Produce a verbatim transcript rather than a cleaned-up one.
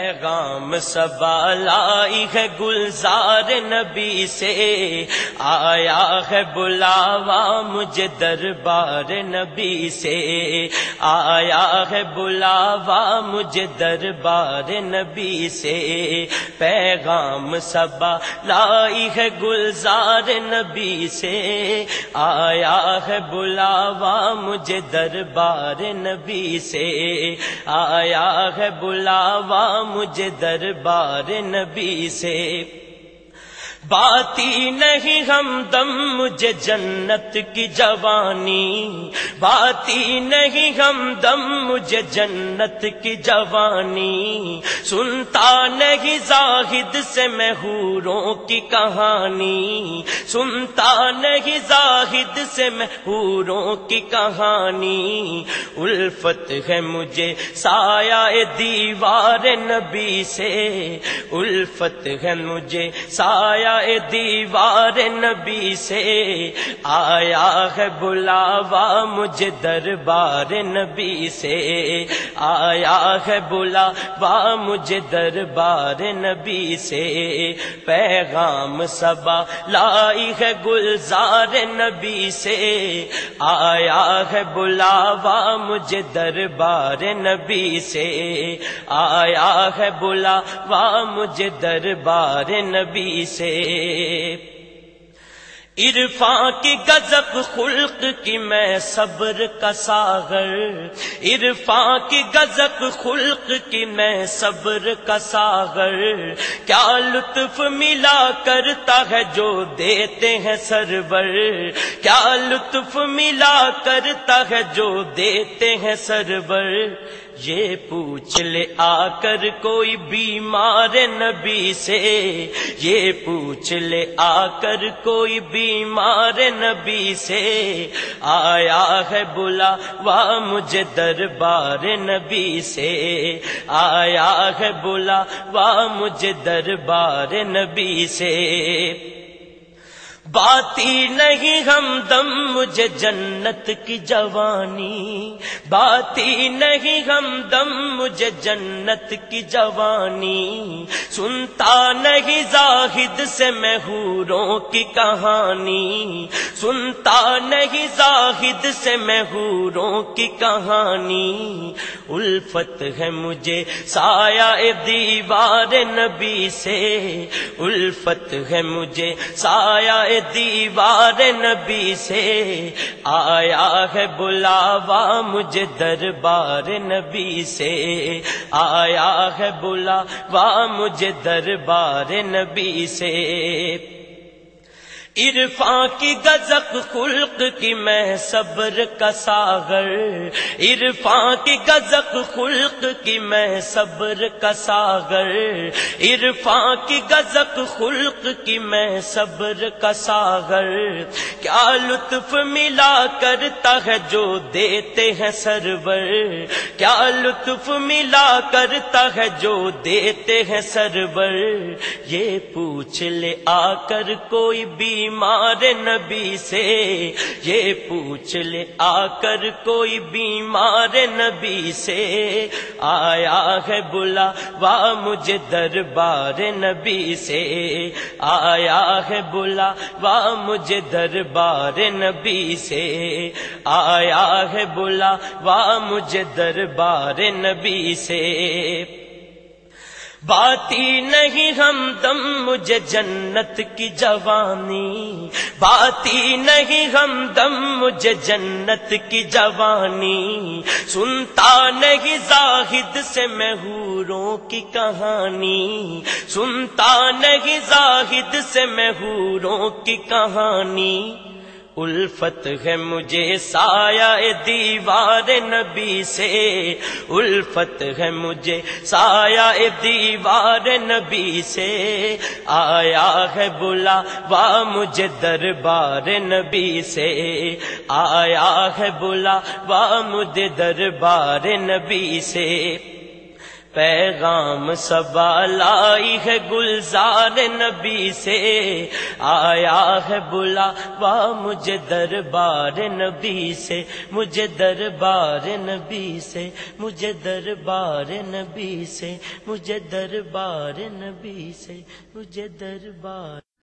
پیغام صبا لائی ہے گلزار نبی سے، آیا ہے بلاوا مجھے دربار نبی سے، آیا ہے بلاوا مجھے دربار نبی سے، پیغام صبا لائی ہے گلزار نبی سے، آیا ہے بلاوا مجھے دربار نبی سے، آیا ہے بلاوا مجھے دربار نبی سے، باتی نہیں ہمدم مجھے جنت کی جوانی، باتی نہیں ہمدم مجھے جنت کی جوانی، سنتا نہیں زاہد سے میں حوروں کی کہانی، سنتا نہیں زاہد سے میں حوروں کی کہانی، الفت ہے مجھے سایہ دیوار نبی سے، الفت ہے مجھے سایہ دیوار نبی سے، آیا ہے بلاوا مجھے دربار نبی سے، آیا ہے بلاوا مجھے دربار نبی سے، پیغام صبا لائی ہے گلزار نبی سے، آیا ہے بلاوا مجھے دربار نبی سے، آیا ہے بلاوا مجھے دربار نبی سے، عرفان کی غضب خلق کی میں صبر کا ساغر، عرفان کی غضب خلق کی میں صبر کا ساغر، کیا لطف ملا کرتا ہے جو دیتے ہیں سرور، کیا لطف ملا کرتا ہے جو دیتے ہیں سرور، یہ پوچھ لے آ کر کوئی بیمار نبی سے، یہ پوچھ لے آ کر کوئی بیمار نبی سے، آیا ہے بلاوا مجھے دربار نبی سے، آیا ہے بلاوا مجھے دربار نبی سے، باتی نہیں ہمدم مجھے جنت کی جوانی، باتی نہیں ہمدم مجھے جنت کی جوانی، سنتا نہیں زاہد سے میں حوروں کی کہانی، سنتا نہیں زاہد سے میں حوروں کی کہانی، الفت ہے مجھے سایہ دیوار نبی سے، الفت ہے مجھے سایہ دیوار نبی سے، آیا ہے بلاوا مجھے دربار نبی سے، آیا ہے بلاوا مجھے دربار نبی سے، عرفان کی غضب خلق کی میں صبر کا ساغر، عرفان کی غضب خلق کی میں صبر کا ساغر، عرفان کی غضب خلق کی میں صبر کا ساغر، کیا لطف ملا کرتا ہے جو دیتے ہیں سرور، کیا لطف ملا کرتا ہے جو دیتے ہیں سرور، یہ پوچھ لے آ کر کوئی بھی بیمار نبی سے، یہ پوچھ لے آ کر کوئی بیمار نبی سے، آیا ہے بلاوا مجھے دربار نبی سے، آیا ہے بلاوا مجھے دربار نبی سے، آیا ہے بلاوا مجھے دربار نبی سے، باتی نہیں ہمدم مجھے جنت کی جوانی، باتی نہیں ہمدم مجھے جنت کی جوانی، سنتا نہیں زاہد سے میں حوروں کی کہانی، سنتا نہیں زاہد سے میں حوروں کی کہانی، الفت ہے مجھے سایہ دیوار نبی سے، الفت ہے مجھے سایہ دیوار نبی سے، آیا ہے بلاوا مجھے دربار نبی سے، آیا ہے بلاوا مجھے دربار نبی سے، پیغام صبا لائی ہے گلزار نبی سے، آیا ہے بلاوا مجھے دربار نبی سے، مجھے دربار نبی سے، مجھے دربار نبی سے، مجھے دربار نبی سے، مجھے دربار